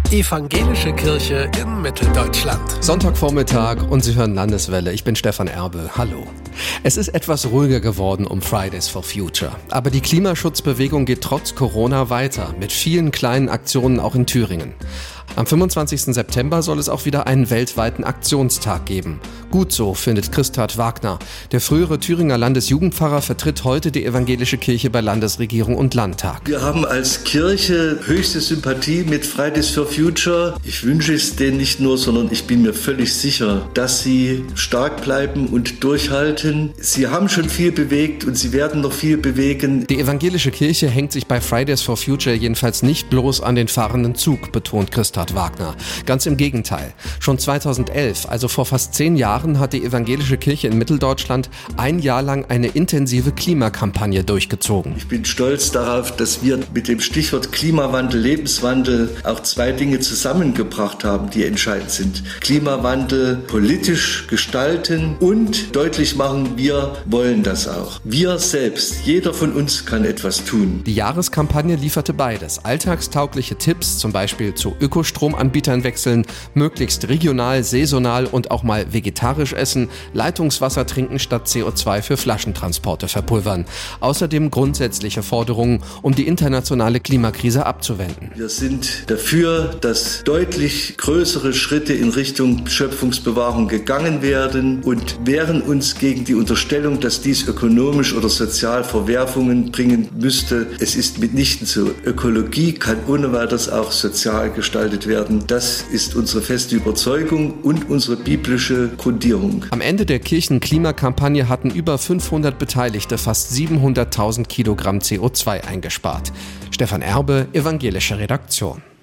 Evangelische Kirche in Mitteldeutschland. Sonntagvormittag und Sie hören Landeswelle. Ich bin Stefan Erbe. Hallo. Es ist etwas ruhiger geworden um Fridays for Future. Aber die Klimaschutzbewegung geht trotz Corona weiter, mit vielen kleinen Aktionen auch in Thüringen. Am 25. September soll es auch wieder einen weltweiten Aktionstag geben. Gut so, findet Christard Wagner. Der frühere Thüringer Landesjugendpfarrer vertritt heute die evangelische Kirche bei Landesregierung und Landtag. Wir haben als Kirche höchste Sympathie mit Fridays for Future. Ich wünsche es denen nicht nur, sondern ich bin mir völlig sicher, dass sie stark bleiben und durchhalten. Sie haben schon viel bewegt und sie werden noch viel bewegen. Die evangelische Kirche hängt sich bei Fridays for Future jedenfalls nicht bloß an den fahrenden Zug, betont Christard Wagner. Ganz im Gegenteil. Schon 2011, also vor fast 10 Jahren, hat die evangelische Kirche in Mitteldeutschland ein Jahr lang eine intensive Klimakampagne durchgezogen. Ich bin stolz darauf, dass wir mit dem Stichwort Klimawandel, Lebenswandel auch 2 Dinge zusammengebracht haben, die entscheidend sind. Klimawandel politisch gestalten und deutlich machen, wir wollen das auch. Wir selbst, jeder von uns kann etwas tun. Die Jahreskampagne lieferte beides. Alltagstaugliche Tipps, zum Beispiel zu Ökostromanbietern wechseln, möglichst regional, saisonal und auch mal vegetarisch essen, Leitungswasser trinken statt CO2 für Flaschentransporte verpulvern. Außerdem grundsätzliche Forderungen, um die internationale Klimakrise abzuwenden. Wir sind dafür, dass deutlich größere Schritte in Richtung Schöpfungsbewahrung gegangen werden und wehren uns gegen die Unterstellung, dass dies ökonomisch oder sozial Verwerfungen bringen müsste. Es ist mitnichten so. Ökologie kann ohne weiteres auch sozial gestaltet werden. Das ist unsere feste Überzeugung und unsere biblische Grundierung. Am Ende der Kirchenklimakampagne hatten über 500 Beteiligte fast 700.000 Kilogramm CO2 eingespart. Stefan Erbe, evangelische Redaktion.